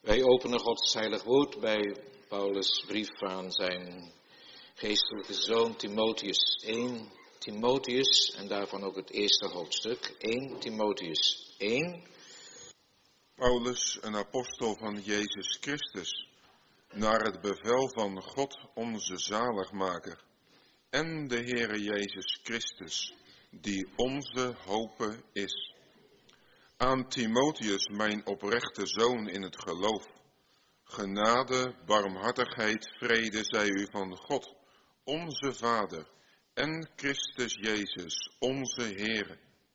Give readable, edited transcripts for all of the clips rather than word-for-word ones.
Wij openen Gods heilig woord bij Paulus' brief aan zijn geestelijke zoon Timotheus. 1 Timotheus en daarvan ook het eerste hoofdstuk. 1 Timotheus 1. Paulus, een apostel van Jezus Christus, naar het bevel van God onze zaligmaker en de Heere Jezus Christus, die onze hope is. Aan Timotheus, mijn oprechte zoon in het geloof, genade, barmhartigheid, vrede zij u van God, onze Vader, en Christus Jezus, onze Heere.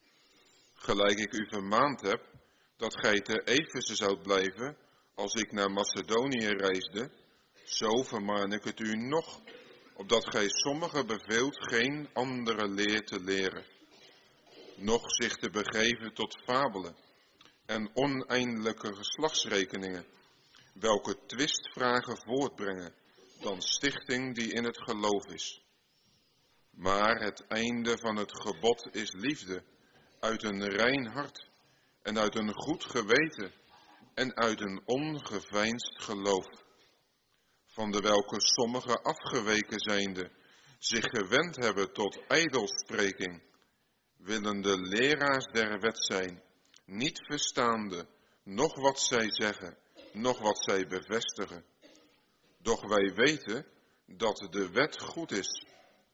Gelijk ik u vermaand heb, dat gij te Efeze zoudt blijven, als ik naar Macedonië reisde, zo vermaan ik het u nog, opdat gij sommigen beveelt geen andere leer te leren, noch zich te begeven tot fabelen en oneindige geslachtsrekeningen, welke twistvragen voortbrengen dan stichting die in het geloof is. Maar het einde van het gebod is liefde, uit een rein hart en uit een goed geweten en uit een ongeveinsd geloof, van de welke sommigen afgeweken zijnde zich gewend hebben tot ijdelspreking, willende leraars der wet zijn, niet verstaande, noch wat zij zeggen, noch wat zij bevestigen. Doch wij weten dat de wet goed is,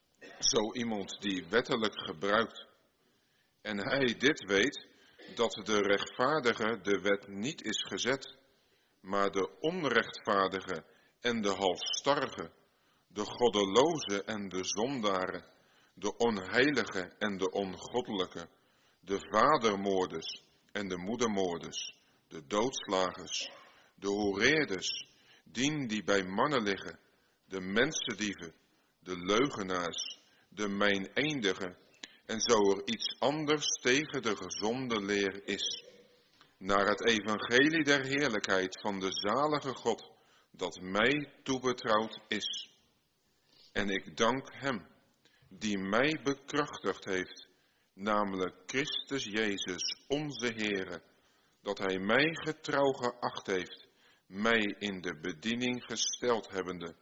zo iemand die wettelijk gebruikt. En hij dit weet, dat de rechtvaardige de wet niet is gezet, maar de onrechtvaardige en de halsstarrige, de goddeloze en de zondaren, de onheilige en de ongoddelijke, de vadermoorders en de moedermoorders, de doodslagers, de hoereerders, dien die bij mannen liggen, de mensendieven, de leugenaars, de meineendigen, en zo er iets anders tegen de gezonde leer is, naar het evangelie der heerlijkheid van de zalige God, dat mij toebetrouwd is. En ik dank hem, die mij bekrachtigd heeft, namelijk Christus Jezus, onze Heere, dat hij mij getrouw geacht heeft, mij in de bediening gesteld hebbende,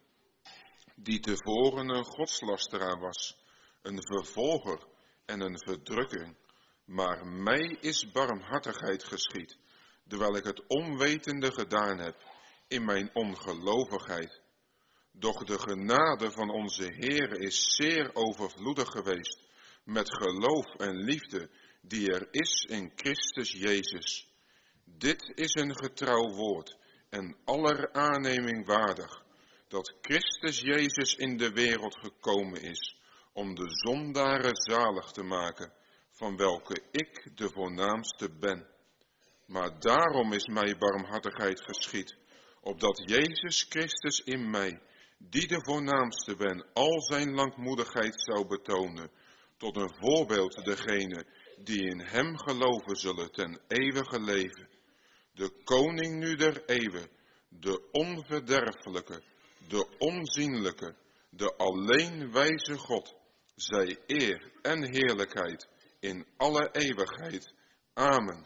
die tevoren een godslasteraar was, een vervolger en een verdrukking, maar mij is barmhartigheid geschied, terwijl ik het onwetende gedaan heb in mijn ongelovigheid. Doch de genade van onze Heere is zeer overvloedig geweest, met geloof en liefde die er is in Christus Jezus. Dit is een getrouw woord en aller aanneming waardig, dat Christus Jezus in de wereld gekomen is, om de zondaren zalig te maken, van welke ik de voornaamste ben. Maar daarom is mij barmhartigheid geschied, opdat Jezus Christus in mij, die de voornaamste ben, al zijn langmoedigheid zou betonen, tot een voorbeeld degene die in hem geloven zullen ten eeuwige leven. De koning nu der eeuwen, de onverderfelijke, de onzienlijke, de alleen wijze God, zij eer en heerlijkheid in alle eeuwigheid. Amen.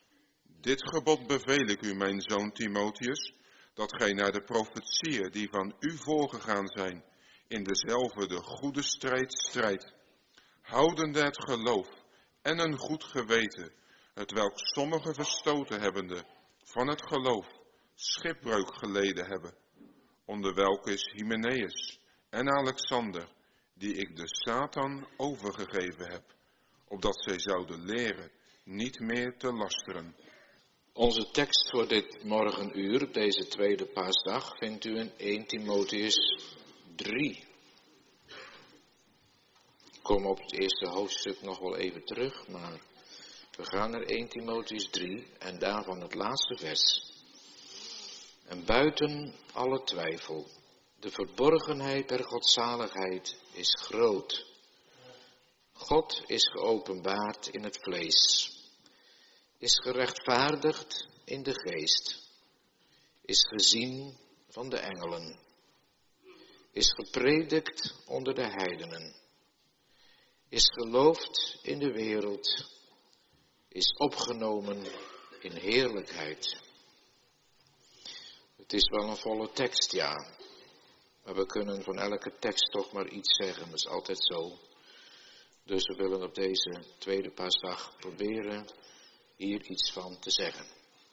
Dit gebod beveel ik u, mijn zoon Timotheus, dat gij naar de profetieën die van u voorgegaan zijn, in dezelfde de goede strijd strijdt, houdende het geloof en een goed geweten, hetwelk sommigen verstoten hebbende van het geloof, schipbreuk geleden hebben, onder welke is Hymenaeus en Alexander, die ik de Satan overgegeven heb, opdat zij zouden leren niet meer te lasteren. Onze tekst voor dit morgenuur, deze tweede paasdag, vindt u in 1 Timotheus 3. Ik kom op het eerste hoofdstuk nog wel even terug, maar we gaan naar 1 Timotheus 3 en daarvan het laatste vers. En buiten alle twijfel, de verborgenheid der godzaligheid is groot. God is geopenbaard in het vlees, is gerechtvaardigd in de geest, is gezien van de engelen, is gepredikt onder de heidenen, is geloofd in de wereld, is opgenomen in heerlijkheid. Het is wel een volle tekst, ja. Maar we kunnen van elke tekst toch maar iets zeggen. Dat is altijd zo. Dus we willen op deze tweede paasdag proberen hier iets van te zeggen.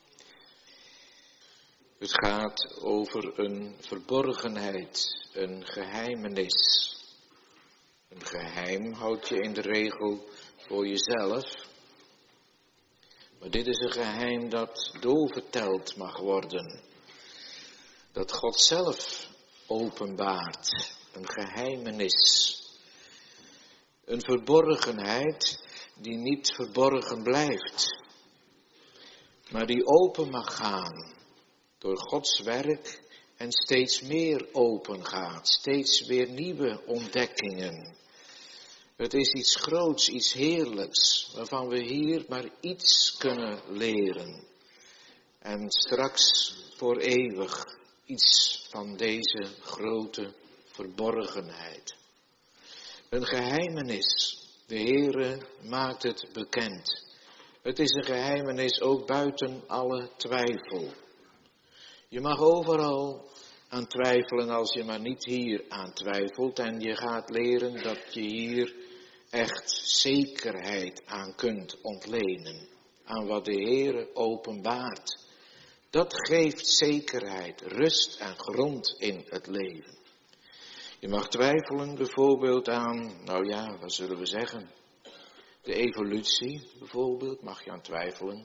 Het gaat over een verborgenheid, een geheimenis. Een geheim houd je in de regel voor jezelf. Maar dit is een geheim dat doorverteld mag worden. Dat God zelf openbaart. Een geheimenis. Een verborgenheid die niet verborgen blijft. Maar die open mag gaan. Door Gods werk en steeds meer open gaat. Steeds weer nieuwe ontdekkingen. Het is iets groots, iets heerlijks. Waarvan we hier maar iets kunnen leren. En straks voor eeuwig iets van deze grote verborgenheid. Een geheimenis. De Heere maakt het bekend. Het is een geheimenis ook buiten alle twijfel. Je mag overal aan twijfelen als je maar niet hier aan twijfelt. En je gaat leren dat je hier echt zekerheid aan kunt ontlenen. Aan wat de Heere openbaart. Dat geeft zekerheid, rust en grond in het leven. Je mag twijfelen bijvoorbeeld aan, wat zullen we zeggen? De evolutie bijvoorbeeld, mag je aan twijfelen.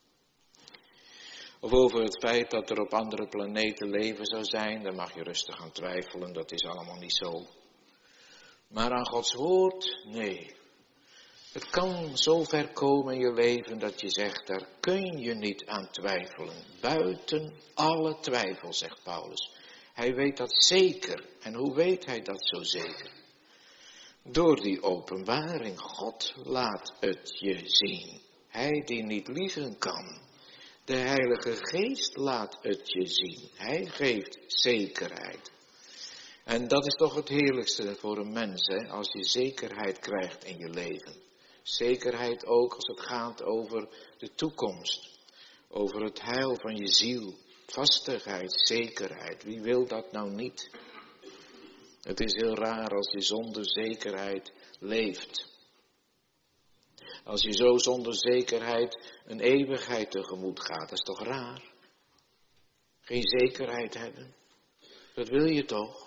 Of over het feit dat er op andere planeten leven zou zijn, daar mag je rustig aan twijfelen, dat is allemaal niet zo. Maar aan Gods woord, nee. Het kan zo ver komen in je leven dat je zegt, daar kun je niet aan twijfelen. Buiten alle twijfel, zegt Paulus. Hij weet dat zeker. En hoe weet hij dat zo zeker? Door die openbaring. God laat het je zien. Hij die niet liegen kan. De Heilige Geest laat het je zien. Hij geeft zekerheid. En dat is toch het heerlijkste voor een mens, hè? Als je zekerheid krijgt in je leven. Zekerheid ook als het gaat over de toekomst. Over het heil van je ziel. Vastigheid, zekerheid. Wie wil dat nou niet? Het is heel raar als je zonder zekerheid leeft. Als je zo zonder zekerheid een eeuwigheid tegemoet gaat. Dat is toch raar? Geen zekerheid hebben. Dat wil je toch?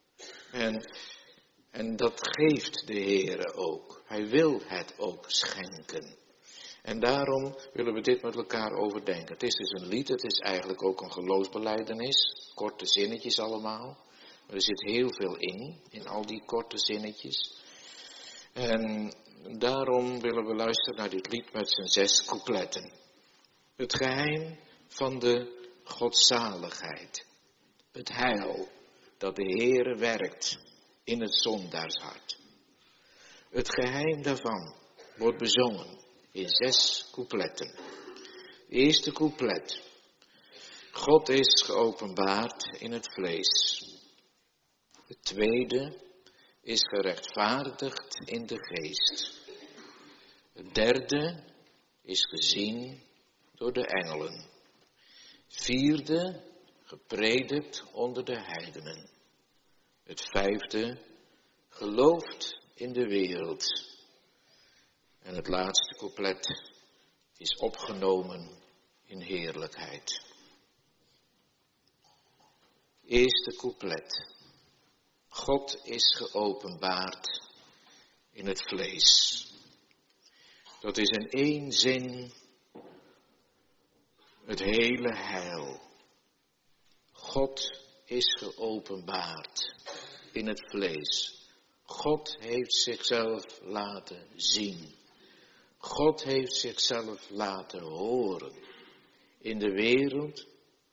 En dat geeft de Heere ook. Hij wil het ook schenken. En daarom willen we dit met elkaar overdenken. Het is dus een lied, het is eigenlijk ook een geloofsbelijdenis. Korte zinnetjes allemaal. Maar er zit heel veel in al die korte zinnetjes. En daarom willen we luisteren naar dit lied met zijn 6 coupletten. Het geheim van de godzaligheid. Het heil dat de Heere werkt in het zondaarshart. Het geheim daarvan wordt bezongen in 6 coupletten. De eerste couplet. God is geopenbaard in het vlees. Het tweede is gerechtvaardigd in de geest. Het derde is gezien door de engelen. Vierde gepredikt onder de heidenen. Het vijfde gelooft in de wereld. En het laatste couplet is opgenomen in heerlijkheid. Eerste couplet. God is geopenbaard in het vlees. Dat is in 1 zin het hele heil. God is geopenbaard in het vlees. God heeft zichzelf laten zien. God heeft zichzelf laten horen. In de wereld.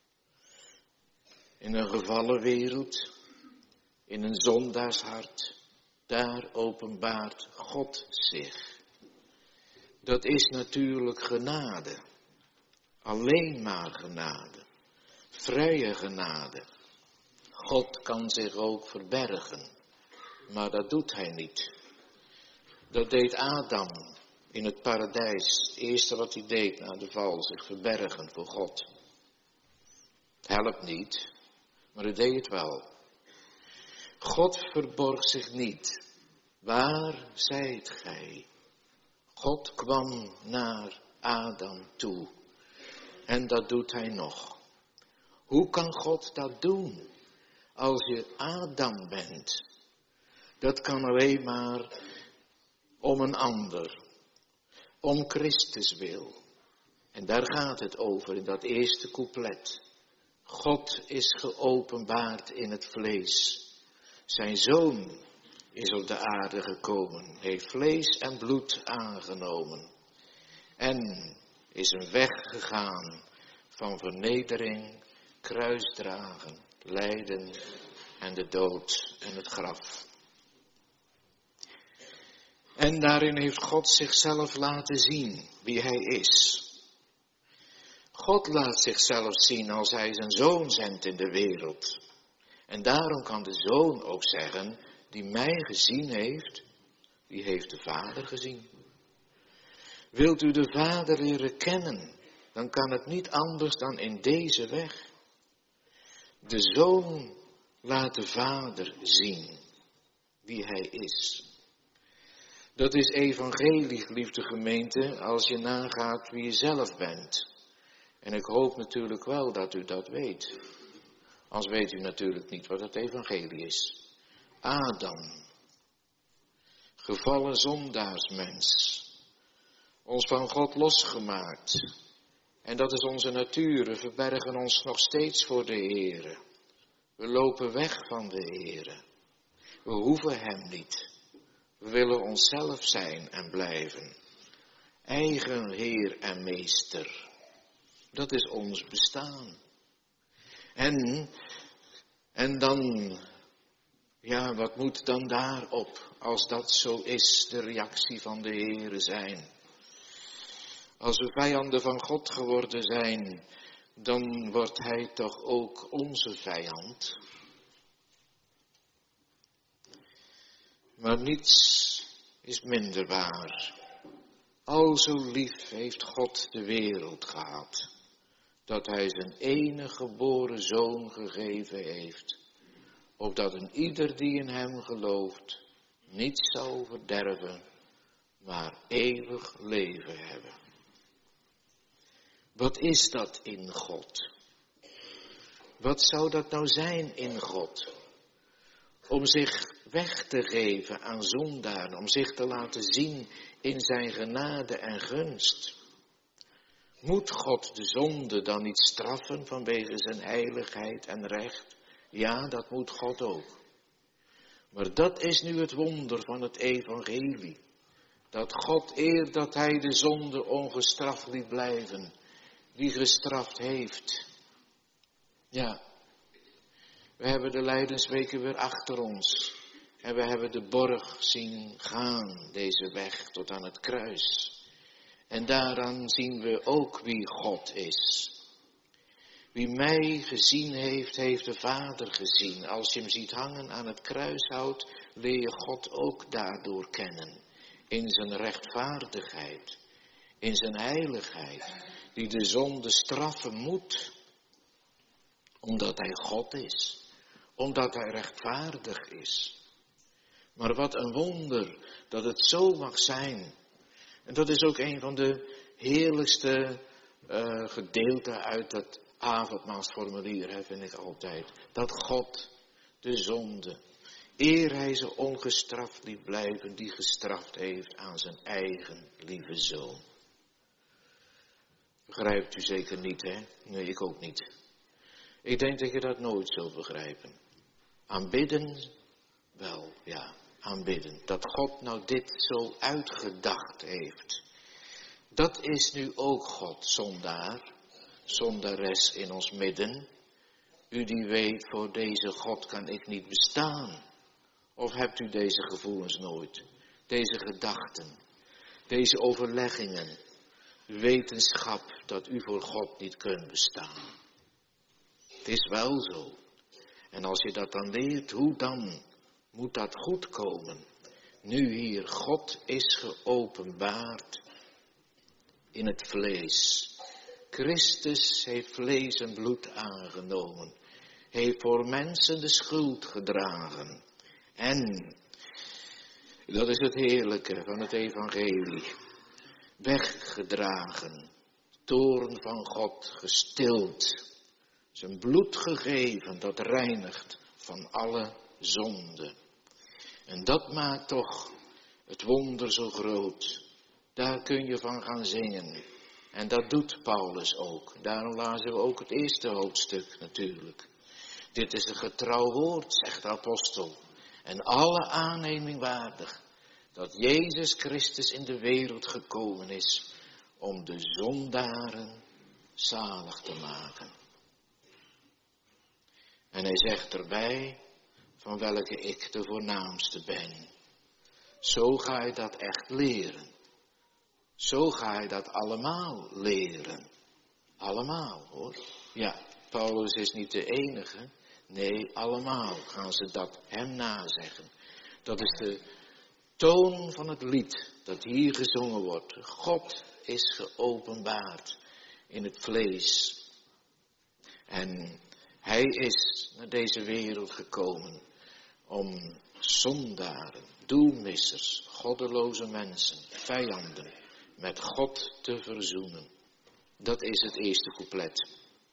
In een gevallen wereld. In een zondaarshart. Daar openbaart God zich. Dat is natuurlijk genade. Alleen maar genade. Vrije genade. God kan zich ook verbergen. Maar dat doet hij niet. Dat deed Adam in het paradijs. Het eerste wat hij deed na de val, zich verbergen voor God. Het helpt niet, maar het deed het wel. God verborg zich niet. Waar zijt gij? God kwam naar Adam toe. En dat doet hij nog. Hoe kan God dat doen? Als je Adam bent. Dat kan alleen maar om een ander. Om Christus wil. En daar gaat het over in dat eerste couplet. God is geopenbaard in het vlees. Zijn zoon is op de aarde gekomen. Heeft vlees en bloed aangenomen. En is een weg gegaan van vernedering, kruisdragen, lijden en de dood en het graf. En daarin heeft God zichzelf laten zien wie hij is. God laat zichzelf zien als hij zijn zoon zendt in de wereld. En daarom kan de zoon ook zeggen, die mij gezien heeft, die heeft de Vader gezien. Wilt u de Vader leren kennen, dan kan het niet anders dan in deze weg. De zoon laat de Vader zien wie hij is. Dat is evangelie, geliefde gemeente, als je nagaat wie je zelf bent. En ik hoop natuurlijk wel dat u dat weet. Anders weet u natuurlijk niet wat het evangelie is. Adam, gevallen zondaarsmens, ons van God losgemaakt. En dat is onze natuur, we verbergen ons nog steeds voor de Heere. We lopen weg van de Heere. We hoeven hem niet. We willen onszelf zijn en blijven. Eigen Heer en Meester. Dat is ons bestaan. En dan, ja, wat moet dan daarop, als dat zo is, de reactie van de Heere zijn? Als we vijanden van God geworden zijn, dan wordt hij toch ook onze vijand. Maar niets is minder waar. Al zo lief heeft God de wereld gehad, dat hij zijn enige geboren zoon gegeven heeft, opdat een ieder die in hem gelooft, niet zal verderven, maar eeuwig leven hebben. Wat is dat in God? Wat zou dat nou zijn in God? Om zich weg te geven aan zondaren, om zich te laten zien in zijn genade en gunst. Moet God de zonde dan niet straffen vanwege zijn heiligheid en recht? Ja, dat moet God ook. Maar dat is nu het wonder van het evangelie. Dat God eer dat hij de zonde ongestraft liet blijven, die gestraft heeft. Ja, we hebben de lijdensweken weer achter ons. En we hebben de borg zien gaan, deze weg tot aan het kruis. En daaraan zien we ook wie God is. Wie mij gezien heeft, heeft de Vader gezien. Als je hem ziet hangen aan het kruishout, leer je God ook daardoor kennen. In zijn rechtvaardigheid, in zijn heiligheid, die de zonde straffen moet. Omdat hij God is, omdat hij rechtvaardig is. Maar wat een wonder dat het zo mag zijn. En dat is ook een van de heerlijkste gedeelten uit dat avondmaalsformulier, vind ik altijd. Dat God de zonde, eer hij ze ongestraft liet blijven, die gestraft heeft aan zijn eigen lieve zoon. Begrijpt u zeker niet, hè? Nee, ik ook niet. Ik denk dat je dat nooit zult begrijpen. Aanbidden, wel, ja, aanbidden. Dat God nou dit zo uitgedacht heeft. Dat is nu ook God, zondaar, zondares in ons midden. U die weet, voor deze God kan ik niet bestaan. Of hebt u deze gevoelens nooit? Deze gedachten, deze overleggingen, wetenschap dat u voor God niet kunt bestaan. Het is wel zo. En als je dat dan leert, hoe dan moet dat goed komen? Nu hier, God is geopenbaard in het vlees. Christus heeft vlees en bloed aangenomen. Heeft voor mensen de schuld gedragen. En, dat is het heerlijke van het evangelie, weggedragen. Toorn van God gestild. Zijn bloed gegeven, dat reinigt van alle zonde. En dat maakt toch het wonder zo groot. Daar kun je van gaan zingen. En dat doet Paulus ook. Daarom lazen we ook het eerste hoofdstuk natuurlijk. Dit is een getrouw woord, zegt de apostel. En alle aanneming waardig. Dat Jezus Christus in de wereld gekomen is. Om de zondaren zalig te maken. En hij zegt erbij, van welke ik de voornaamste ben. Zo ga je dat echt leren. Zo ga je dat allemaal leren. Allemaal hoor. Ja, Paulus is niet de enige. Nee, allemaal gaan ze dat hem nazeggen. Dat is de toon van het lied dat hier gezongen wordt. God is geopenbaard in het vlees. En hij is naar deze wereld gekomen om zondaren, doelmissers, goddeloze mensen, vijanden met God te verzoenen. Dat is het eerste couplet.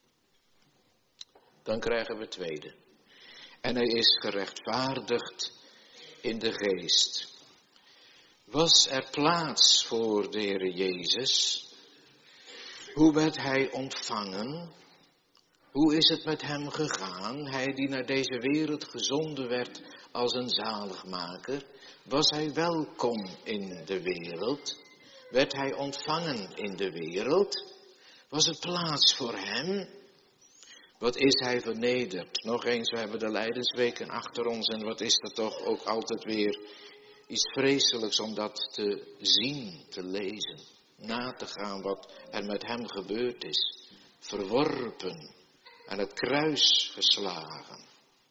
Dan krijgen we het tweede. En hij is gerechtvaardigd in de geest. Was er plaats voor de Heer Jezus? Hoe werd hij ontvangen? Hoe is het met hem gegaan? Hij die naar deze wereld gezonden werd als een zaligmaker. Was hij welkom in de wereld? Werd hij ontvangen in de wereld? Was er plaats voor hem? Wat is hij vernederd? Nog eens, we hebben de lijdensweken achter ons en wat is dat toch ook altijd weer iets vreselijks om dat te zien, te lezen. Na te gaan wat er met hem gebeurd is. Verworpen. Aan het kruis geslagen.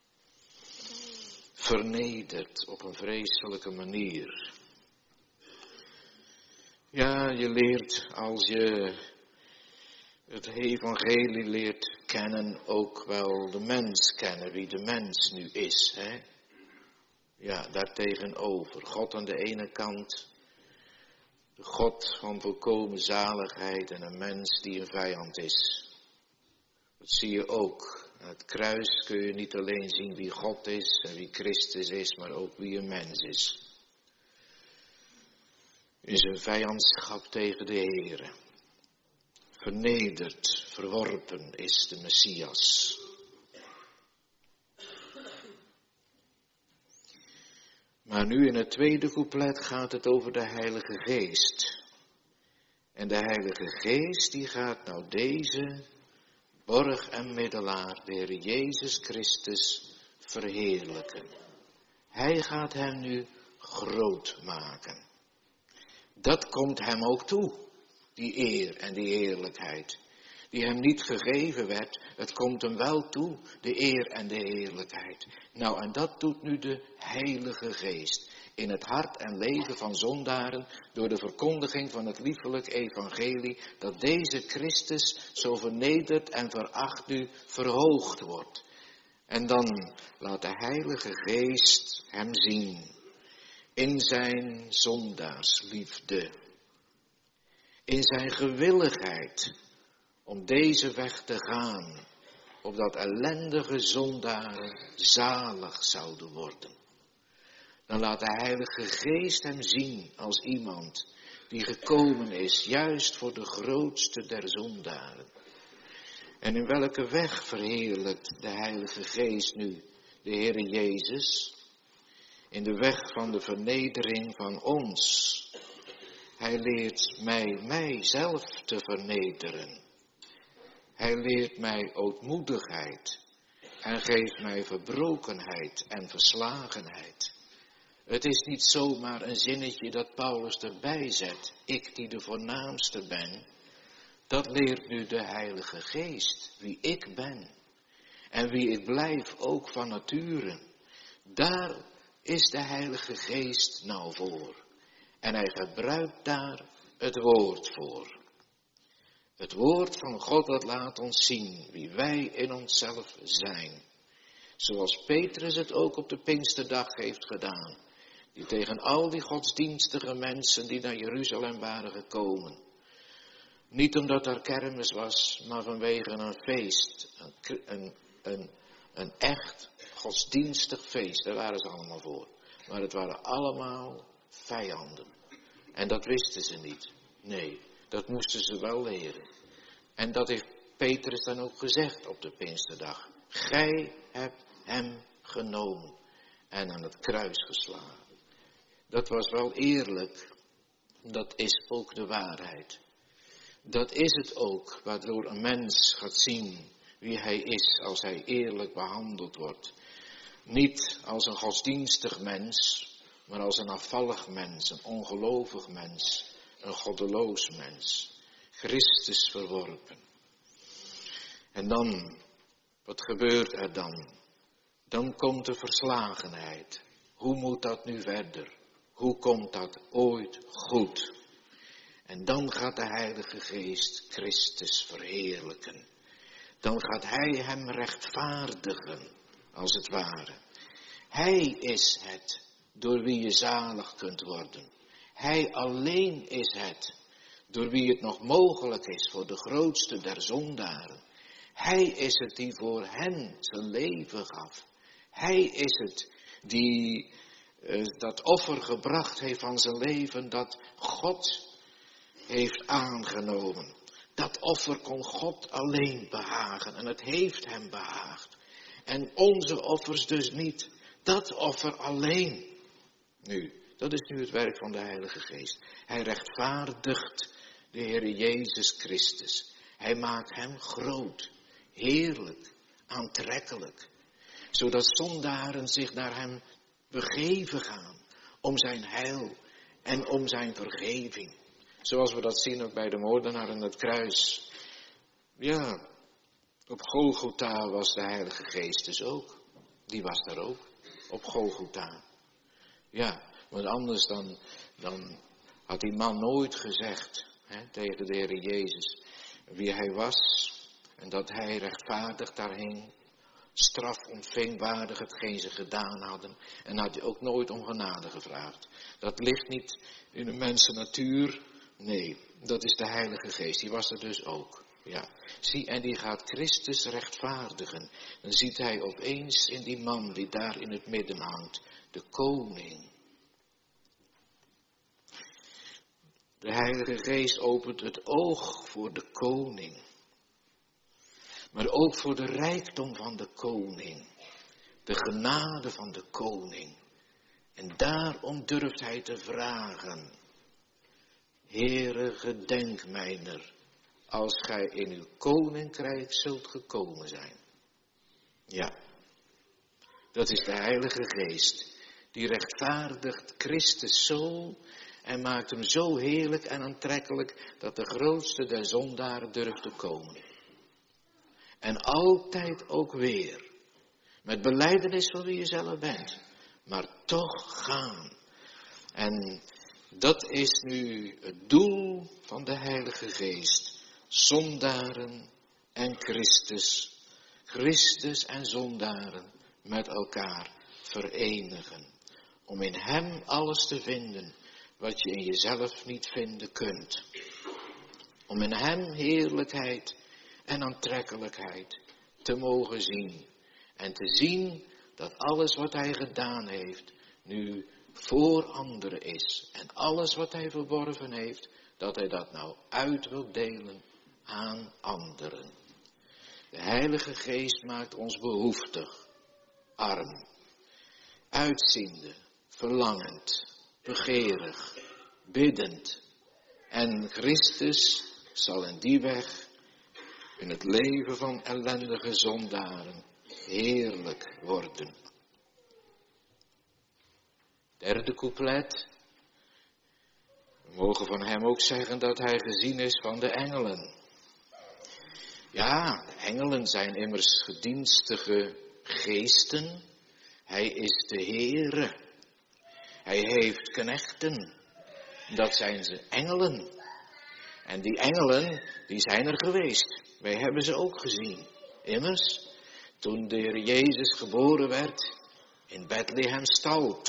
Vernederd op een vreselijke manier. Ja, je leert als je het evangelie leert kennen ook wel de mens kennen, wie de mens nu is. Hè? Ja, daartegenover. God aan de ene kant, de God van volkomen zaligheid en een mens die een vijand is. Dat zie je ook. Aan het kruis kun je niet alleen zien wie God is en wie Christus is, maar ook wie een mens is. In zijn vijandschap tegen de Heere. Vernederd, verworpen is de Messias. Maar nu in het tweede couplet gaat het over de Heilige Geest. En de Heilige Geest die gaat nou deze borg en middelaar, de Heer Jezus Christus, verheerlijken. Hij gaat hem nu groot maken. Dat komt hem ook toe, die eer en die heerlijkheid. Die hem niet gegeven werd, het komt hem wel toe, de eer en de heerlijkheid. Nou, en dat doet nu de Heilige Geest. In het hart en leven van zondaren, door de verkondiging van het liefelijk evangelie, dat deze Christus zo vernederd en veracht nu verhoogd wordt. En dan laat de Heilige Geest hem zien, in zijn zondaarsliefde, in zijn gewilligheid om deze weg te gaan, opdat ellendige zondaren zalig zouden worden. Dan laat de Heilige Geest hem zien als iemand die gekomen is juist voor de grootste der zondaren. En in welke weg verheerlijkt de Heilige Geest nu de Heere Jezus? In de weg van de vernedering van ons. Hij leert mijzelf te vernederen. Hij leert mij ootmoedigheid en geeft mij verbrokenheid en verslagenheid. Het is niet zomaar een zinnetje dat Paulus erbij zet, ik die de voornaamste ben. Dat leert nu de Heilige Geest, wie ik ben en wie ik blijf ook van nature. Daar is de Heilige Geest nou voor en hij gebruikt daar het woord voor. Het woord van God dat laat ons zien wie wij in onszelf zijn. Zoals Petrus het ook op de Pinksterdag heeft gedaan. Die tegen al die godsdienstige mensen die naar Jeruzalem waren gekomen. Niet omdat er kermis was, maar vanwege een feest. Een echt godsdienstig feest, daar waren ze allemaal voor. Maar het waren allemaal vijanden. En dat wisten ze niet. Nee, dat moesten ze wel leren. En dat heeft Petrus dan ook gezegd op de Pinksterdag. Gij hebt hem genomen en aan het kruis geslagen. Dat was wel eerlijk. Dat is ook de waarheid. Dat is het ook waardoor een mens gaat zien wie hij is als hij eerlijk behandeld wordt. Niet als een godsdienstig mens, maar als een afvallig mens, een ongelovig mens, een goddeloos mens. Christus verworpen. En dan, wat gebeurt er dan? Dan komt de verslagenheid. Hoe moet dat nu verder? Hoe komt dat ooit goed? En dan gaat de Heilige Geest Christus verheerlijken. Dan gaat Hij hem rechtvaardigen, als het ware. Hij is het door wie je zalig kunt worden. Hij alleen is het door wie het nog mogelijk is voor de grootste der zondaren. Hij is het die voor hen zijn leven gaf. Hij is het die dat offer gebracht heeft van zijn leven dat God heeft aangenomen. Dat offer kon God alleen behagen en het heeft hem behaagd. En onze offers dus niet. Dat offer alleen. Nu, dat is nu het werk van de Heilige Geest. Hij rechtvaardigt de Heer Jezus Christus. Hij maakt hem groot, heerlijk, aantrekkelijk. Zodat zondaren zich naar hem begeven gaan om zijn heil en om zijn vergeving. Zoals we dat zien ook bij de moordenaar aan het kruis. Ja, op Golgotha was de Heilige Geest dus ook. Die was daar ook, op Golgotha. Ja, want anders dan had die man nooit gezegd tegen de Heer Jezus wie hij was. En dat hij rechtvaardig daar hing. Straf ontving waardig hetgeen ze gedaan hadden. En had hij ook nooit om genade gevraagd. Dat ligt niet in de mensennatuur. Nee, dat is de Heilige Geest. Die was er dus ook. Ja. Zie, en die gaat Christus rechtvaardigen. Dan ziet hij opeens in die man die daar in het midden hangt. De koning. De Heilige Geest opent het oog voor de koning. Maar ook voor de rijkdom van de koning. De genade van de koning. En daarom durft hij te vragen. Heere, gedenk mijner, als gij in uw koninkrijk zult gekomen zijn. Ja, dat is de Heilige Geest. Die rechtvaardigt Christus zo en maakt hem zo heerlijk en aantrekkelijk dat de grootste der zondaren durft te komen. En altijd ook weer. Met belijdenis van wie je zelf bent. Maar toch gaan. En dat is nu het doel van de Heilige Geest. Zondaren en Christus. Christus en zondaren met elkaar verenigen. Om in hem alles te vinden wat je in jezelf niet vinden kunt. Om in hem heerlijkheid en aantrekkelijkheid te mogen zien. En te zien dat alles wat hij gedaan heeft nu voor anderen is. En alles wat hij verworven heeft, dat hij dat nou uit wil delen aan anderen. De Heilige Geest maakt ons behoeftig, arm, uitziende, verlangend, begeerig, biddend. En Christus zal in die weg in het leven van ellendige zondaren heerlijk worden. Derde couplet. We mogen van hem ook zeggen dat hij gezien is van de engelen. Ja, de engelen zijn immers gedienstige geesten. Hij is de Heere. Hij heeft knechten. Dat zijn ze engelen. En die engelen, die zijn er geweest. Wij hebben ze ook gezien. Immers, toen de Heer Jezus geboren werd in Bethlehemstal,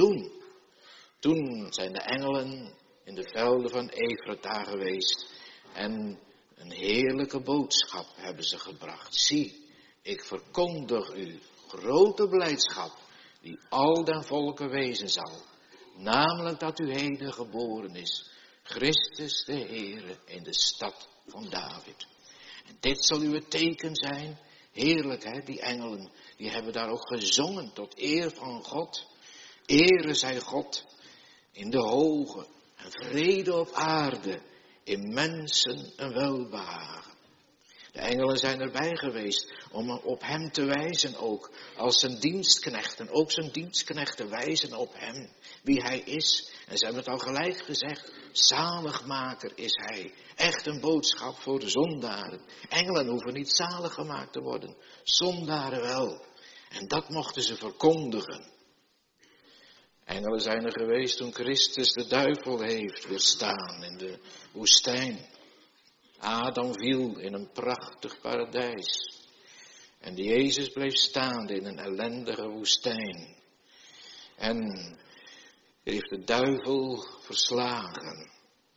toen zijn de engelen in de velden van Efrata geweest. En een heerlijke boodschap hebben ze gebracht. Zie, ik verkondig u grote blijdschap die al den volken wezen zal. Namelijk dat u heden geboren is, Christus de Heere in de stad van David. En dit zal uw teken zijn. Heerlijk, hè, die engelen, die hebben daar ook gezongen tot eer van God. Ere zij God in de hoge en vrede op aarde, in mensen een welbehagen. De engelen zijn erbij geweest om op hem te wijzen ook, als zijn dienstknechten. Ook zijn dienstknechten wijzen op hem, wie hij is. En ze hebben het al gelijk gezegd, zaligmaker is hij. Echt een boodschap voor de zondaren. Engelen hoeven niet zalig gemaakt te worden, zondaren wel. En dat mochten ze verkondigen. Engelen zijn er geweest toen Christus de duivel heeft weerstaan in de woestijn. Adam viel in een prachtig paradijs. En Jezus bleef staande in een ellendige woestijn. En heeft de duivel verslagen.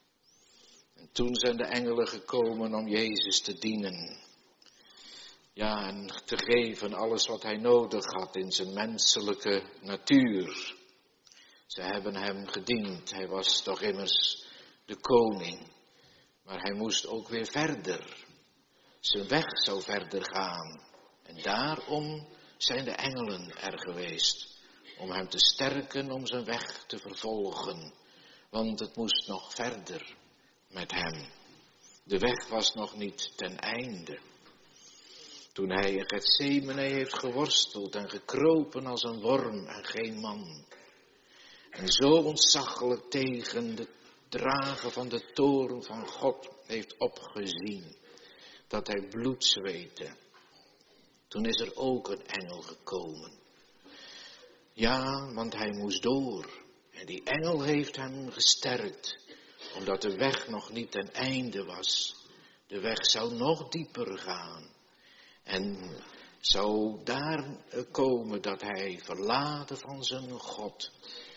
En toen zijn de engelen gekomen om Jezus te dienen. Ja, en te geven alles wat hij nodig had in zijn menselijke natuur. Ze hebben hem gediend. Hij was toch immers de koning. Maar hij moest ook weer verder. Zijn weg zou verder gaan. En daarom zijn de engelen er geweest. Om hem te sterken, om zijn weg te vervolgen. Want het moest nog verder met hem. De weg was nog niet ten einde. Toen hij in Getsemane heeft geworsteld en gekropen als een worm en geen man. En zo ontzaglijk tegen de dragen van de toorn van God heeft opgezien. Dat hij bloed zweette. Toen is er ook een engel gekomen. Ja, want hij moest door. En die engel heeft hem gesterkt. Omdat de weg nog niet ten einde was. De weg zou nog dieper gaan. En zou daar komen dat hij verlaten van zijn God.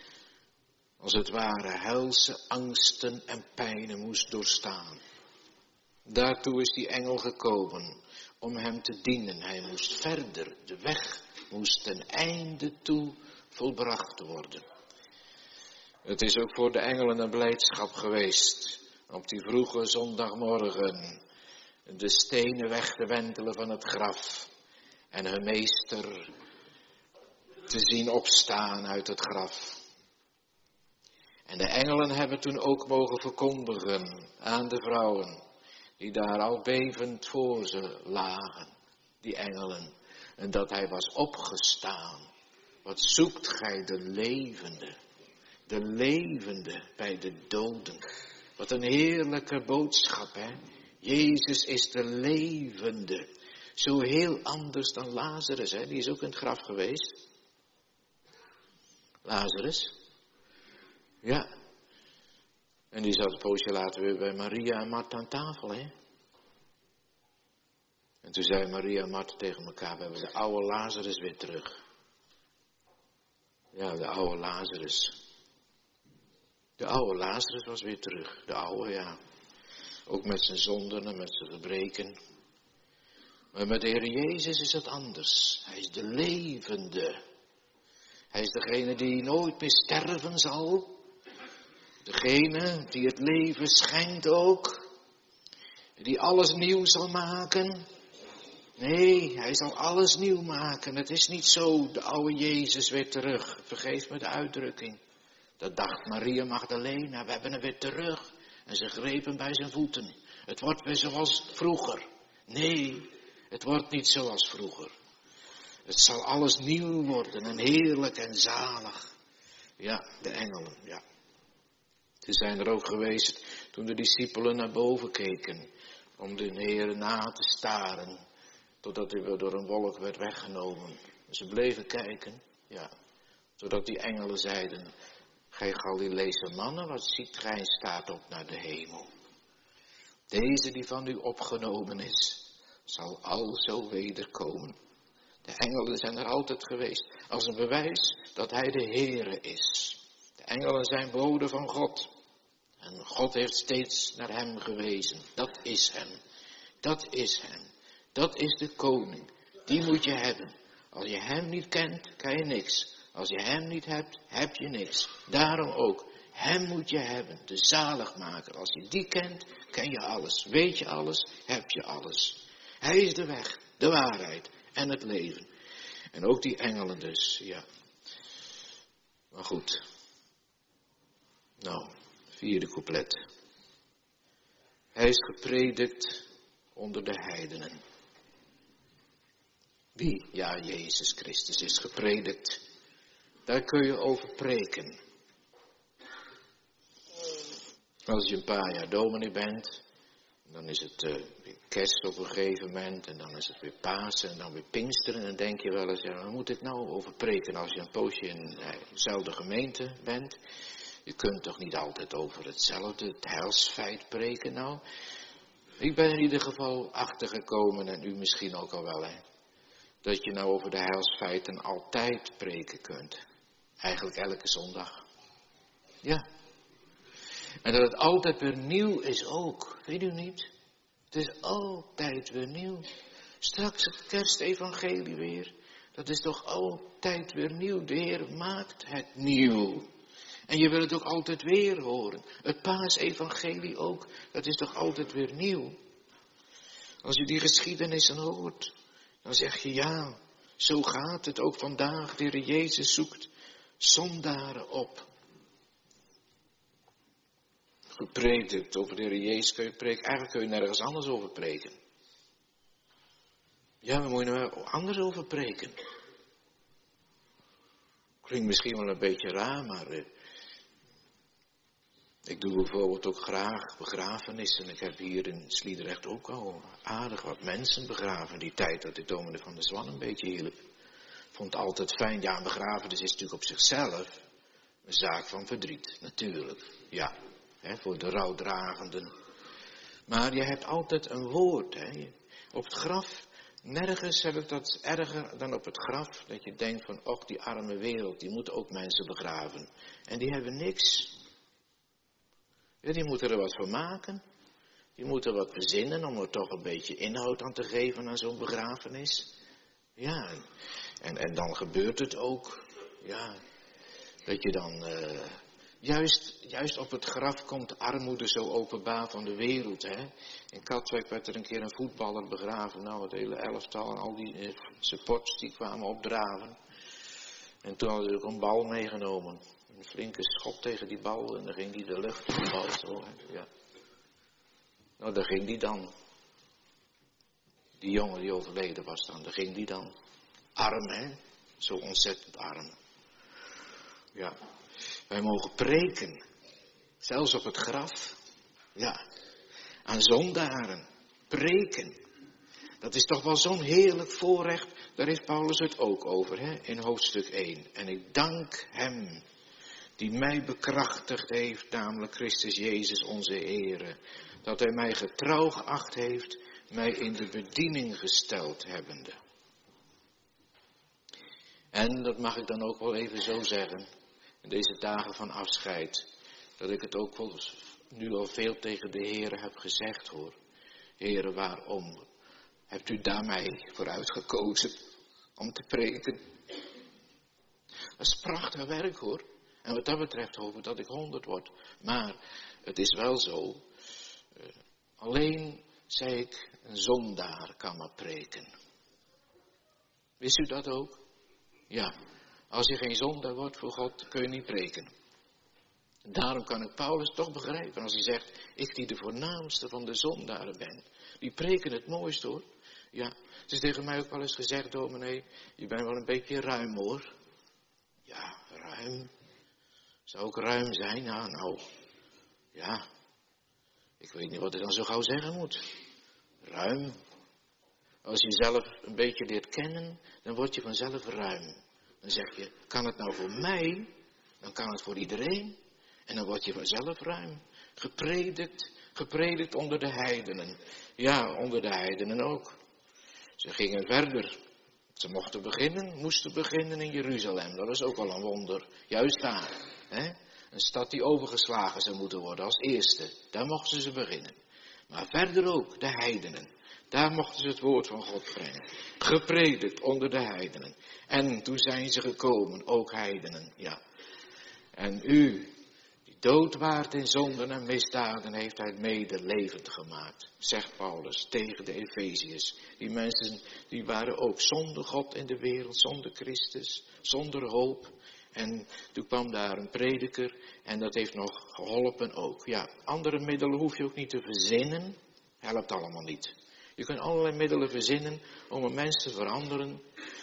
Als het ware helse angsten en pijnen moest doorstaan. Daartoe is die engel gekomen om hem te dienen. Hij moest verder, de weg moest ten einde toe volbracht worden. Het is ook voor de engelen een blijdschap geweest op die vroege zondagmorgen de stenen weg te wentelen van het graf en hun meester te zien opstaan uit het graf. En de engelen hebben toen ook mogen verkondigen aan de vrouwen die daar al bevend voor ze lagen, die engelen, en dat hij was opgestaan. Wat zoekt gij de levende bij de doden. Wat een heerlijke boodschap, hè. Jezus is de levende. Zo heel anders dan Lazarus, hè. Die is ook in het graf geweest. Lazarus. Ja. En die zat een poosje later weer bij Maria en Martha aan tafel, hè. En toen zei Maria en Martha tegen elkaar, we hebben de oude Lazarus weer terug. Ja, de oude Lazarus. De oude Lazarus was weer terug. De oude, ja. Ook met zijn zonden en met zijn gebreken. Maar met de Heer Jezus is het anders. Hij is de levende. Hij is degene die nooit meer sterven zal. Degene die het leven schenkt ook. Die alles nieuw zal maken. Nee, hij zal alles nieuw maken. Het is niet zo, de oude Jezus weer terug. Vergeef me de uitdrukking. Dat dacht Maria Magdalena, we hebben hem weer terug. En ze grepen bij zijn voeten. Het wordt weer zoals vroeger. Nee, het wordt niet zoals vroeger. Het zal alles nieuw worden en heerlijk en zalig. Ja, de engelen, ja. Ze zijn er ook geweest toen de discipelen naar boven keken. Om de Heer na te staren. Totdat hij weer door een wolk werd weggenomen. Ze bleven kijken, ja. Zodat die engelen zeiden, gij Galileese mannen, wat ziet gij, staat op naar de hemel. Deze die van u opgenomen is, zal alzo wederkomen. De engelen zijn er altijd geweest, als een bewijs dat hij de Heere is. De engelen zijn boden van God. En God heeft steeds naar hem gewezen. Dat is hem. Dat is hem. Dat is de koning. Die moet je hebben. Als je hem niet kent, kan je niks. Als je hem niet hebt, heb je niks. Daarom ook. Hem moet je hebben. De zaligmaker. Als je die kent, ken je alles. Weet je alles, heb je alles. Hij is de weg, de waarheid en het leven. En ook die engelen dus, ja. Maar goed. Nou, 4e couplet. Hij is gepredikt onder de heidenen. Wie? Ja, Jezus Christus is gepredikt. Daar kun je over preken. Als je een paar jaar dominee bent, dan is het weer kerst op een gegeven moment, en dan is het weer Pasen, en dan weer Pinksteren, en dan denk je wel eens, ja, waar moet ik nou over preken als je een poosje in dezelfde gemeente bent? Je kunt toch niet altijd over hetzelfde, het heilsfeit preken nou? Ik ben in ieder geval achtergekomen, en u misschien ook al wel, hè, dat je nou over de heilsfeiten altijd preken kunt. Eigenlijk elke zondag. Ja. En dat het altijd weer nieuw is ook. Weet u niet? Het is altijd weer nieuw. Straks het kerstevangelie weer. Dat is toch altijd weer nieuw. De Heer maakt het nieuw. En je wil het ook altijd weer horen. Het paasevangelie ook. Dat is toch altijd weer nieuw. Als je die geschiedenissen hoort, dan zeg je ja, zo gaat het ook vandaag. De Heer Jezus zoekt zondaren op. Gepredikt over de Heer Jezus kun je preken. Eigenlijk kun je nergens anders over preken. Ja, waar moet je nou anders over preken? Klinkt misschien wel een beetje raar, maar ik doe bijvoorbeeld ook graag begrafenissen. Ik heb hier in Sliedrecht ook al aardig wat mensen begraven. Die tijd dat ik dominee van der Zwan een beetje hielp. Vond het altijd fijn. Ja, een begrafenis is natuurlijk op zichzelf een zaak van verdriet. Natuurlijk, ja. Voor de rouwdragenden. Maar je hebt altijd een woord. Hè. Op het graf, nergens heb ik dat erger dan op het graf. Dat je denkt van, och die arme wereld, die moeten ook mensen begraven. En die hebben niks. Ja, die moeten er wat van maken. Die moeten wat verzinnen om er toch een beetje inhoud aan te geven aan zo'n begrafenis. Ja, en dan gebeurt het ook. Ja, dat je dan... Juist op het graf komt de armoede zo openbaar van de wereld. Hè? In Katwijk werd er een keer een voetballer begraven. Nou, het hele elftal en al die supporters die kwamen opdraven. En toen hadden ze ook een bal meegenomen. Een flinke schop tegen die bal en dan ging die de lucht in de bal zo. Hè? Ja. Nou, daar ging die dan. Die jongen die overleden was dan, daar ging die dan. Arm, hè? Zo ontzettend arm. Ja. Wij mogen preken, zelfs op het graf, ja, aan zondaren, preken. Dat is toch wel zo'n heerlijk voorrecht, daar heeft Paulus het ook over, hè, in hoofdstuk 1. En ik dank hem die mij bekrachtigd heeft, namelijk Christus Jezus onze Heere, dat hij mij getrouw geacht heeft, mij in de bediening gesteld hebbende. En dat mag ik dan ook wel even zo zeggen. In deze dagen van afscheid, dat ik het ook wel nu al veel tegen de Heere heb gezegd hoor. Heere, waarom hebt u daar mij voor uitgekozen om te preken? Dat is prachtig werk hoor. En wat dat betreft hoop ik dat ik 100 word. Maar het is wel zo, alleen, zei ik, een zondaar kan maar preken. Wist u dat ook? Ja. Als je geen zondaar wordt voor God, kun je niet preken. Daarom kan ik Paulus toch begrijpen als hij zegt, ik die de voornaamste van de zondaren ben. Die preken het mooist hoor. Ja, het is tegen mij ook wel eens gezegd, dominee, je bent wel een beetje ruim hoor. Ja, ruim. Zou ook ruim zijn? Ja, nou, ja. Ik weet niet wat ik dan zo gauw zeggen moet. Ruim. Als je jezelf een beetje leert kennen, dan word je vanzelf ruim. Dan zeg je, kan het nou voor mij? Dan kan het voor iedereen. En dan word je vanzelf ruim. Gepredikt, Gepredikt onder de heidenen. Ja, onder de heidenen ook. Ze gingen verder. Ze moesten beginnen in Jeruzalem. Dat is ook al een wonder. Juist daar. Hè? Een stad die overgeslagen zou moeten worden als eerste. Daar mochten ze beginnen. Maar verder ook de heidenen. Daar mochten ze het woord van God brengen. Gepredikt onder de heidenen. En toen zijn ze gekomen, ook heidenen. Ja. En u, die dood waart in zonden en misdaden, heeft hij mede levend gemaakt. Zegt Paulus tegen de Efeziërs. Die mensen, die waren ook zonder God in de wereld, zonder Christus, zonder hoop. En toen kwam daar een prediker en dat heeft nog geholpen ook. Ja, andere middelen hoef je ook niet te verzinnen. Helpt allemaal niet. Je kunt allerlei middelen verzinnen om een mens te veranderen.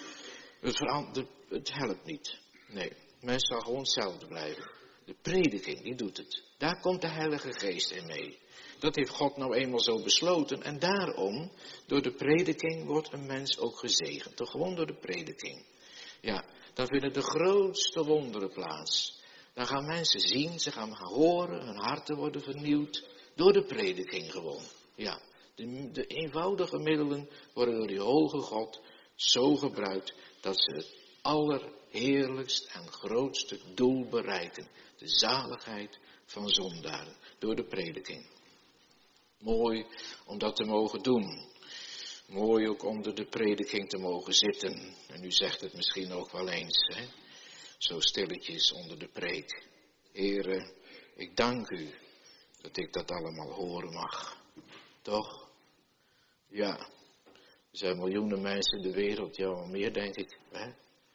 Het helpt niet. Nee, het mens zal gewoon hetzelfde blijven. De prediking, die doet het. Daar komt de Heilige Geest in mee. Dat heeft God nou eenmaal zo besloten. En daarom, door de prediking wordt een mens ook gezegend. Toch gewoon door de prediking. Ja, dan vinden de grootste wonderen plaats. Dan gaan mensen zien, ze gaan horen, hun harten worden vernieuwd. Door de prediking gewoon. Ja, de eenvoudige middelen worden door die hoge God zo gebruikt dat ze het allerheerlijkst en grootste doel bereiken. De zaligheid van zondaren. Door de prediking. Mooi om dat te mogen doen. Mooi ook onder de prediking te mogen zitten. En u zegt het misschien ook wel eens, hè? Zo stilletjes onder de preek. Heere, ik dank u dat ik dat allemaal horen mag. Toch? Ja. Er zijn miljoenen mensen in de wereld, ja, wel meer denk ik, hè?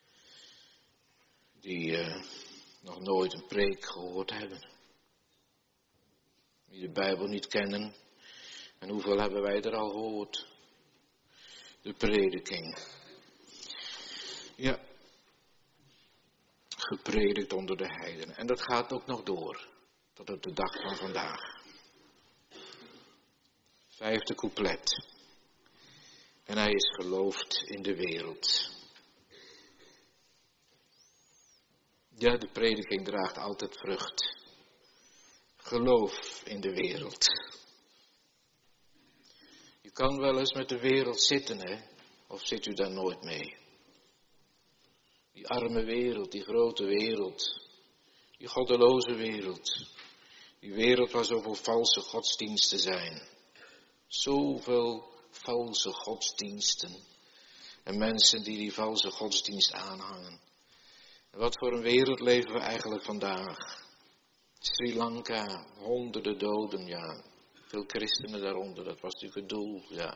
Die nog nooit een preek gehoord hebben. Die de Bijbel niet kennen. En hoeveel hebben wij er al gehoord? De prediking. Ja. Gepredikt onder de heidenen. En dat gaat ook nog door. Tot op de dag van vandaag. 5e couplet. En hij is geloofd in de wereld. Ja, de prediking draagt altijd vrucht. Geloof in de wereld. Je kan wel eens met de wereld zitten, hè? Of zit u daar nooit mee? Die arme wereld, die grote wereld. Die goddeloze wereld. Die wereld waar zoveel valse godsdiensten zijn. Zoveel valse godsdiensten. En mensen die valse godsdienst aanhangen. En wat voor een wereld leven we eigenlijk vandaag? Sri Lanka, honderden doden, ja. Veel christenen daaronder, dat was natuurlijk het doel, ja.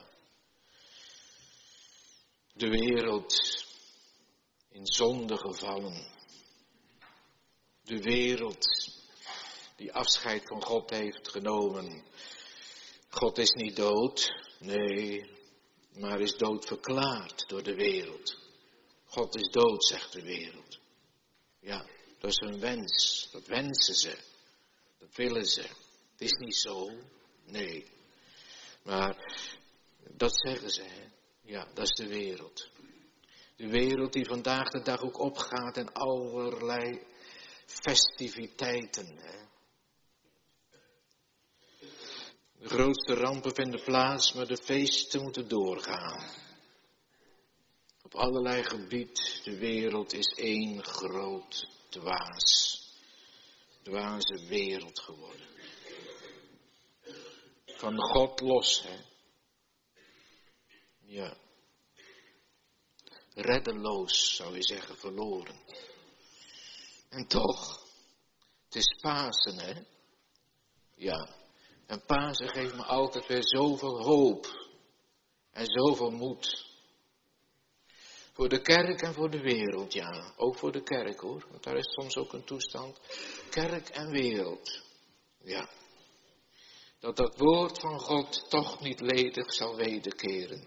De wereld in zonde gevallen. De wereld die afscheid van God heeft genomen. God is niet dood, nee, maar is dood verklaard door de wereld. God is dood, zegt de wereld. Ja, dat is hun wens, dat wensen ze, dat willen ze. Het is niet zo, nee, maar dat zeggen ze, hè. Ja, dat is de wereld. De wereld die vandaag de dag ook opgaat in allerlei festiviteiten. Hè. De grootste rampen vinden plaats, maar de feesten moeten doorgaan. Op allerlei gebied, de wereld is één groot dwaze wereld geworden. Van God los, hè. Ja. Reddeloos, zou je zeggen, verloren. En toch, het is Pasen, hè. Ja. En Pasen geeft me altijd weer zoveel hoop. En zoveel moed. Voor de kerk en voor de wereld, ja. Ook voor de kerk, hoor. Want daar is soms ook een toestand. Kerk en wereld. Ja. Dat woord van God toch niet ledig zal wederkeren.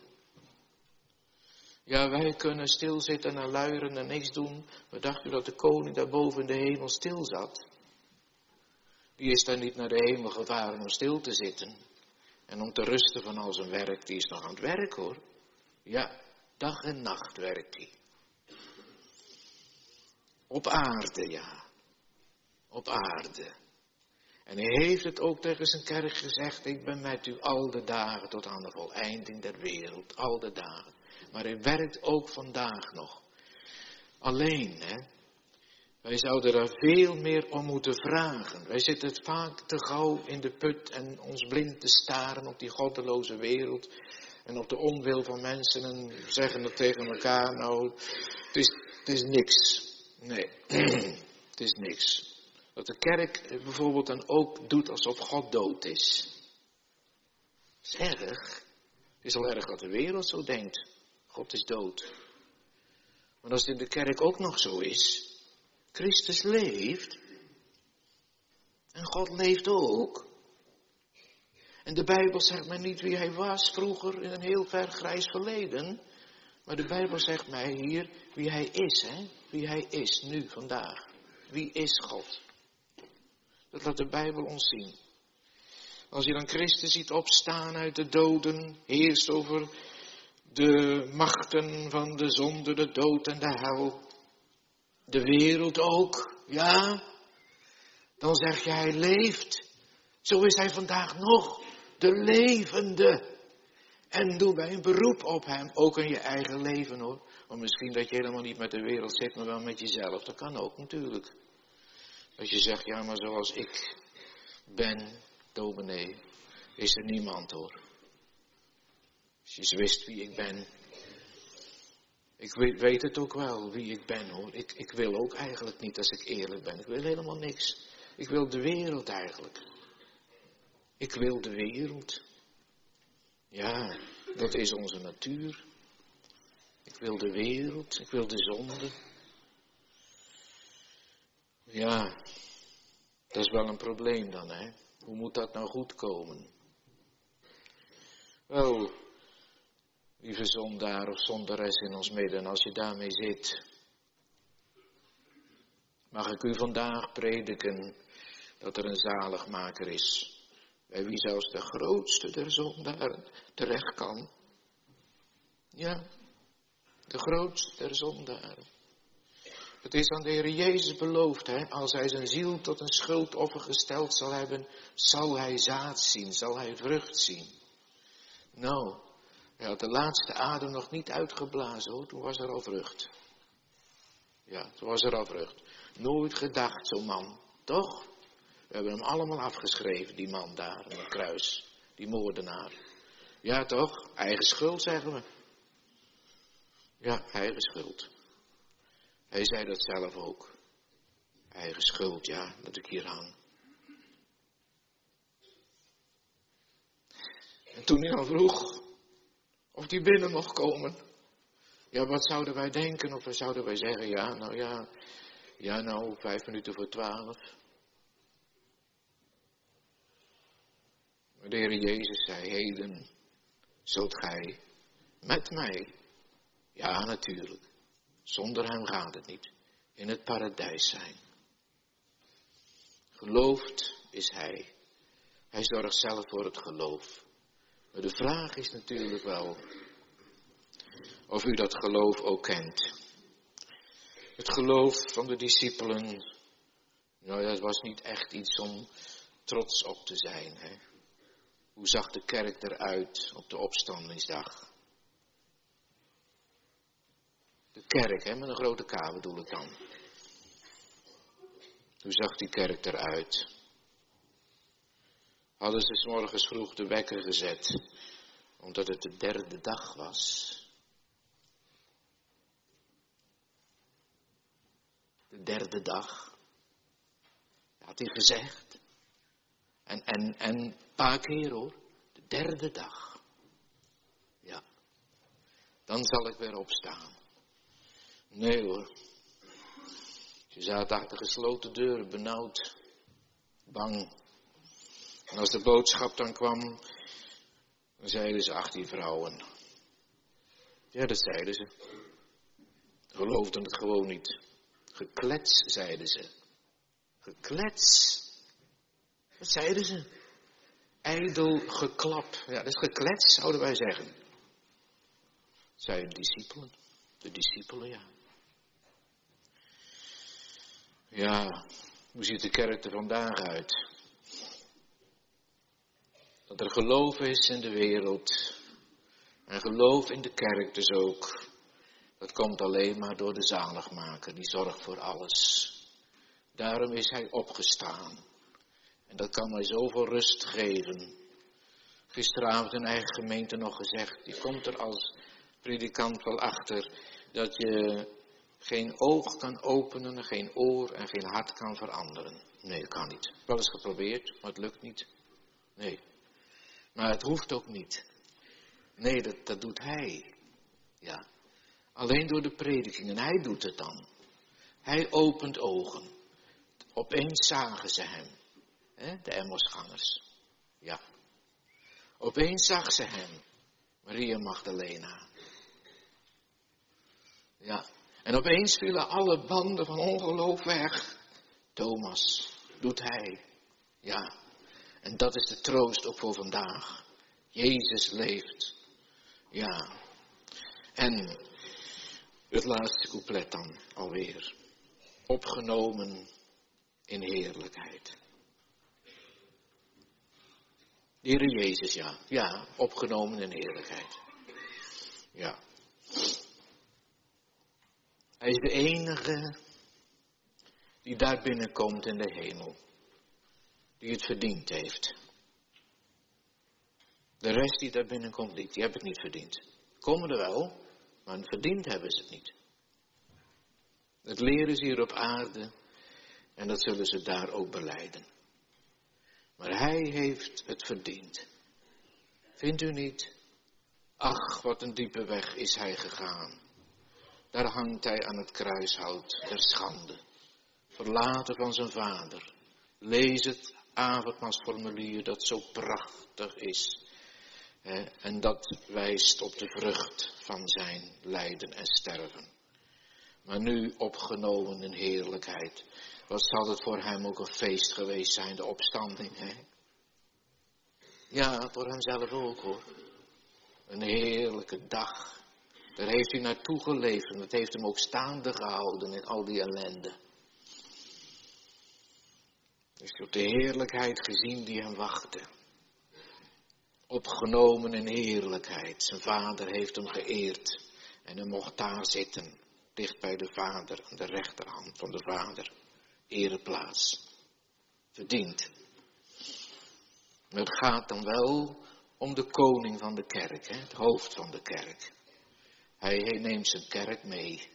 Ja, wij kunnen stilzitten en luieren en niks doen. Maar dacht u dat de koning daarboven in de hemel stil zat? Die is daar niet naar de hemel gevaren om stil te zitten. En om te rusten van al zijn werk. Die is nog aan het werk, hoor. Ja, dag en nacht werkt hij. Op aarde, ja. Op aarde. En hij heeft het ook tegen zijn kerk gezegd, ik ben met u al de dagen tot aan de voleinding der wereld, al de dagen. Maar hij werkt ook vandaag nog. Alleen, wij zouden daar veel meer om moeten vragen. Wij zitten vaak te gauw in de put en ons blind te staren op die goddeloze wereld en op de onwil van mensen en zeggen het tegen elkaar, nou, het is niks. Nee, het is niks. Dat de kerk bijvoorbeeld dan ook doet alsof God dood is. Dat is erg. Het is al erg dat de wereld zo denkt. God is dood. Maar als het in de kerk ook nog zo is. Christus leeft. En God leeft ook. En de Bijbel zegt mij niet wie hij was vroeger in een heel ver grijs verleden. Maar de Bijbel zegt mij hier wie hij is. Wie hij is nu, vandaag. Wie is God? Dat laat de Bijbel ons zien. Als je dan Christus ziet opstaan uit de doden, heerst over de machten van de zonde, de dood en de hel, de wereld ook, ja, dan zeg je hij leeft. Zo is hij vandaag nog, de levende. En doe wij een beroep op hem, ook in je eigen leven hoor. Want misschien dat je helemaal niet met de wereld zit, maar wel met jezelf, dat kan ook natuurlijk. Dat je zegt, ja maar zoals ik ben, dominee, is er niemand hoor. Als je wist wie ik ben. Ik weet het ook wel, wie ik ben hoor. Ik wil ook eigenlijk niet, als ik eerlijk ben. Ik wil helemaal niks. Ik wil de wereld eigenlijk. Ik wil de wereld. Ja, dat is onze natuur. Ik wil de wereld, ik wil de zonde. Ja, dat is wel een probleem dan, hè. Hoe moet dat nou goed komen? Wel, lieve zondaar of zondares in ons midden, als je daarmee zit, mag ik u vandaag prediken dat er een zaligmaker is, bij wie zelfs de grootste der zondaren terecht kan. Ja, de grootste der zondaren. Het is aan de Heer Jezus beloofd, als hij zijn ziel tot een schuldoffer gesteld zal hebben, zal hij zaad zien, zal hij vrucht zien. Nou, hij had de laatste adem nog niet uitgeblazen hoor, toen was er al vrucht. Ja, toen was er al vrucht. Nooit gedacht, zo'n man, toch? We hebben hem allemaal afgeschreven, die man daar aan het kruis, die moordenaar. Ja toch, eigen schuld zeggen we. Ja, eigen schuld. Hij zei dat zelf ook. Eigen schuld, ja, dat ik hier hang. En toen hij dan vroeg of hij binnen mocht komen. Ja, wat zouden wij denken? Of zouden wij zeggen, ja, nou, 5 minuten voor 12. Maar de Heer Jezus zei, heden zult gij met mij. Ja, natuurlijk. Zonder hem gaat het niet. In het paradijs zijn. Geloofd is hij. Hij zorgt zelf voor het geloof. Maar de vraag is natuurlijk wel of u dat geloof ook kent. Het geloof van de discipelen, nou dat was niet echt iets om trots op te zijn. Hè? Hoe zag de kerk eruit op de opstandingsdag? De kerk, met een grote K bedoel ik dan. Hoe zag die kerk eruit? Hadden ze 's morgens vroeg de wekker gezet, omdat het de 3e dag was. De 3e dag, had hij gezegd. En een paar keer hoor, de 3e dag. Ja, dan zal ik weer opstaan. Nee hoor. Ze zaten achter gesloten deuren, benauwd, bang. En als de boodschap dan kwam, dan zeiden ze 18 vrouwen. Ja, dat zeiden ze. Geloofden het gewoon niet. Geklets, zeiden ze. Geklets. Wat zeiden ze? Ijdel geklap. Ja, dat is geklets, zouden wij zeggen. Zeiden de discipelen. De discipelen, ja. Ja, hoe ziet de kerk er vandaag uit? Dat er geloof is in de wereld. En geloof in de kerk dus ook. Dat komt alleen maar door de zaligmaker. Die zorgt voor alles. Daarom is hij opgestaan. En dat kan mij zoveel rust geven. Gisteravond in eigen gemeente nog gezegd. Je komt er als predikant wel achter. Dat je geen oog kan openen, geen oor en geen hart kan veranderen. Nee, dat kan niet. Wel eens geprobeerd, maar het lukt niet. Nee. Maar het hoeft ook niet. Nee, dat doet hij. Ja. Alleen door de predikingen. Hij doet het dan. Hij opent ogen. Opeens zagen ze hem. De Emmosgangers. Ja. Opeens zag ze hem. Maria Magdalena. Ja. En opeens vielen alle banden van ongeloof weg. Thomas. Doet hij. Ja. En dat is de troost ook voor vandaag. Jezus leeft. Ja. En het laatste couplet dan alweer. Opgenomen in heerlijkheid. De Heere Jezus, ja. Ja, opgenomen in heerlijkheid. Ja. Hij is de enige die daar binnenkomt in de hemel. Die het verdiend heeft. De rest die daar binnenkomt niet, die hebben het niet verdiend. Komen er wel, maar verdiend hebben ze het niet. Het leren ze hier op aarde en dat zullen ze daar ook belijden. Maar hij heeft het verdiend. Vindt u niet? Ach, wat een diepe weg is hij gegaan. Daar hangt hij aan het kruishout der schande. Verlaten van zijn vader. Lees het avondmaalsformulier dat zo prachtig is. En dat wijst op de vrucht van zijn lijden en sterven. Maar nu opgenomen in heerlijkheid. Wat zal het voor hem ook een feest geweest zijn, de opstanding, hè? Ja, voor hemzelf ook, hoor. Een heerlijke dag. Daar heeft hij naartoe geleefd en dat heeft hem ook staande gehouden in al die ellende. Hij heeft de heerlijkheid gezien die hem wachtte. Opgenomen in heerlijkheid. Zijn vader heeft hem geëerd. En hij mocht daar zitten. Dicht bij de vader. Aan de rechterhand van de vader. Ereplaats. Verdiend. Maar het gaat dan wel om de koning van de kerk. Het hoofd van de kerk. Hij neemt zijn kerk mee.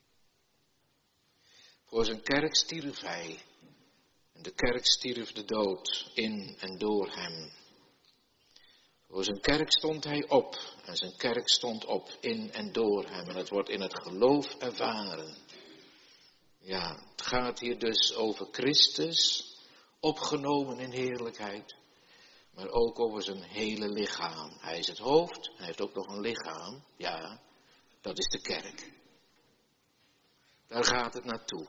Voor zijn kerk stierf hij. En de kerk stierf de dood in en door hem. Voor zijn kerk stond hij op. En zijn kerk stond op in en door hem. En het wordt in het geloof ervaren. Ja, het gaat hier dus over Christus. Opgenomen in heerlijkheid. Maar ook over zijn hele lichaam. Hij is het hoofd. Hij heeft ook nog een lichaam. Ja, dat is de kerk. Daar gaat het naartoe.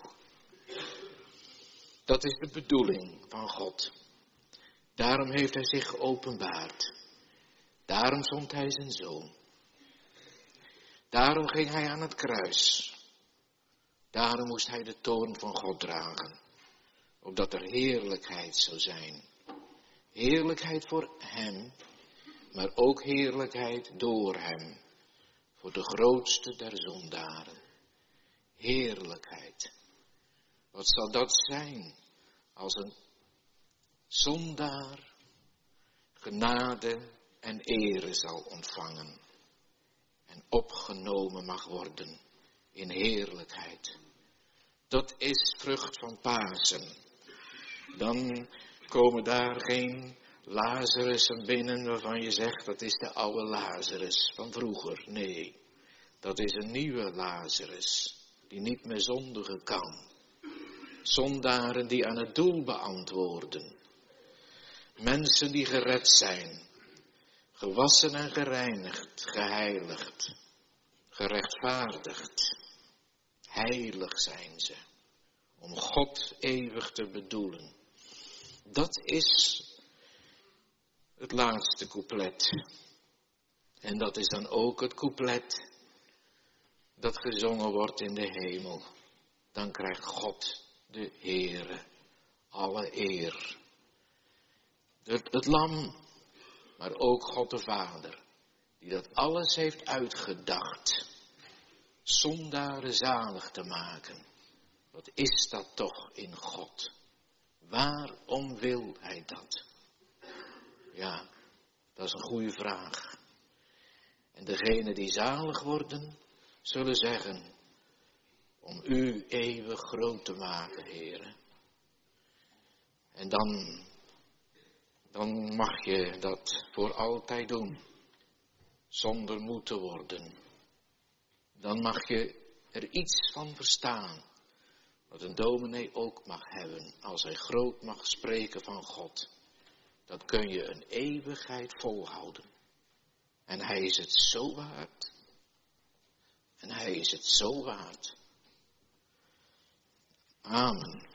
Dat is de bedoeling van God. Daarom heeft hij zich geopenbaard. Daarom zond hij zijn zoon. Daarom ging hij aan het kruis. Daarom moest hij de toorn van God dragen. Opdat er heerlijkheid zou zijn. Heerlijkheid voor hem, maar ook heerlijkheid door hem. Voor de grootste der zondaren. Heerlijkheid. Wat zal dat zijn als een zondaar genade en ere zal ontvangen en opgenomen mag worden in heerlijkheid. Dat is vrucht van Pasen. Dan komen daar geen Lazarussen binnen waarvan je zegt dat is de oude Lazarus van vroeger. Nee, dat is een nieuwe Lazarus die niet meer zondigen kan. Zondaren die aan het doel beantwoorden. Mensen die gered zijn. Gewassen en gereinigd, geheiligd, gerechtvaardigd. Heilig zijn ze. Om God eeuwig te bedoelen. Dat is het laatste couplet. En dat is dan ook het couplet dat gezongen wordt in de hemel. Dan krijgt God de Heere alle eer. Het lam maar ook God de Vader, die dat alles heeft uitgedacht, zondaren zalig te maken. Wat is dat toch in God? Waarom wil hij dat? Ja, dat is een goede vraag. En degenen die zalig worden, zullen zeggen, om u eeuwig groot te maken, Heere. En dan mag je dat voor altijd doen, zonder moe te worden. Dan mag je er iets van verstaan, wat een dominee ook mag hebben, als hij groot mag spreken van God. Dat kun je een eeuwigheid volhouden. En hij is het zo waard. En hij is het zo waard. Amen.